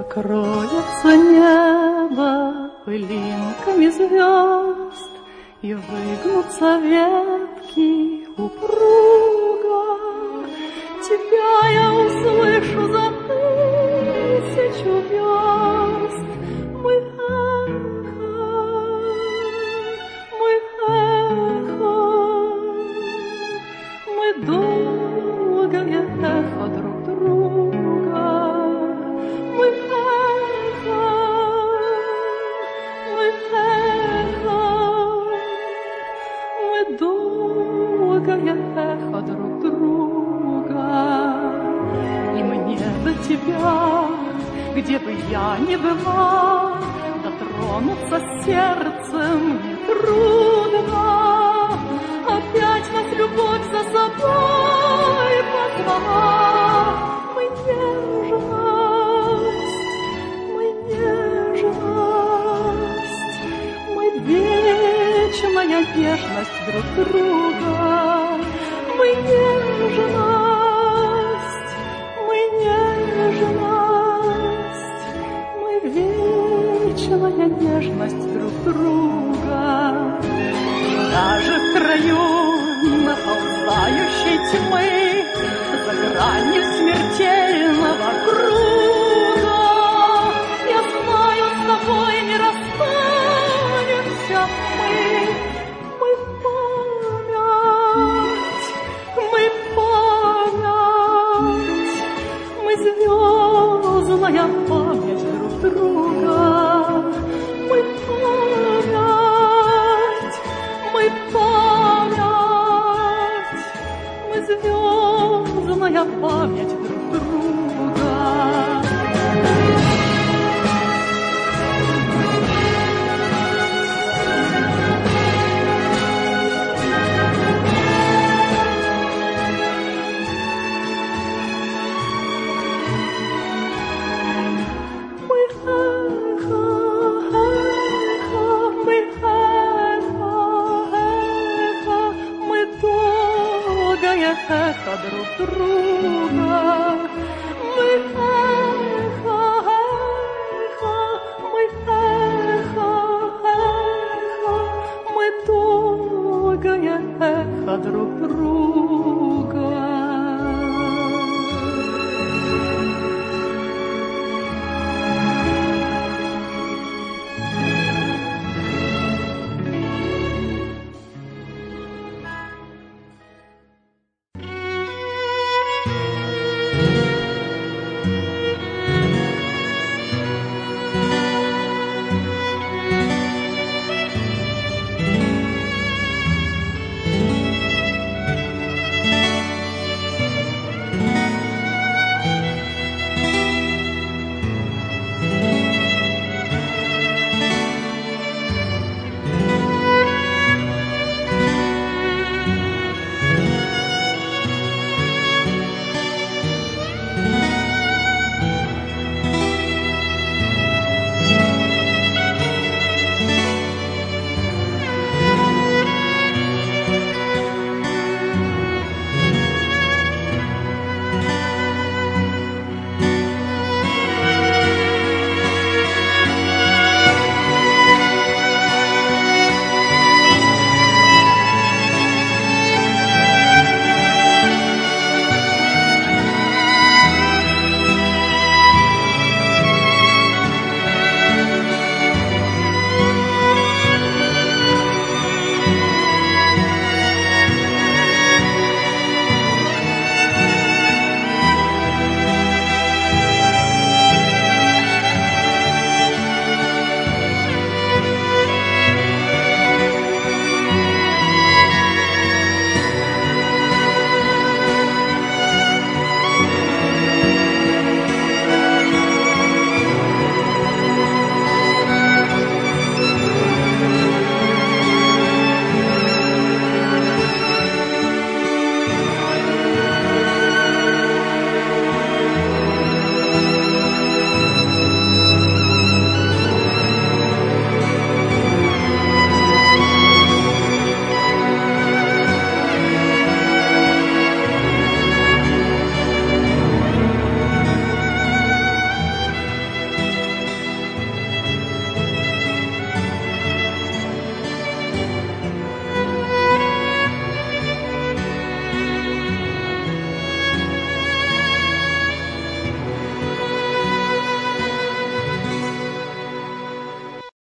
Покроется небо пылинками звезд, и выгнутся ветки упруго. Тебя я услышу за 1000 верст. Мы эхо, мы долгое эхо друг друга. Мы эхо, мы долгое эхо друг друга. И мне до тебя, где бы я ни была, дотронуться сердцем нетрудно. Опять нас любовь за собой позвала. Мы нежность, мы вечная нежность друг друга. Мы нежность, мы вечная нежность друг друга. Даже в краю наползающей тьмы, за гранью смертельного круга, я знаю, с тобой не расстанемся мы. Мы память, мы звездная память друг друга. Мы память, мы звездная память друг друга. Эхо друг друга. Мы эхо, мы долгое эхо друг друга.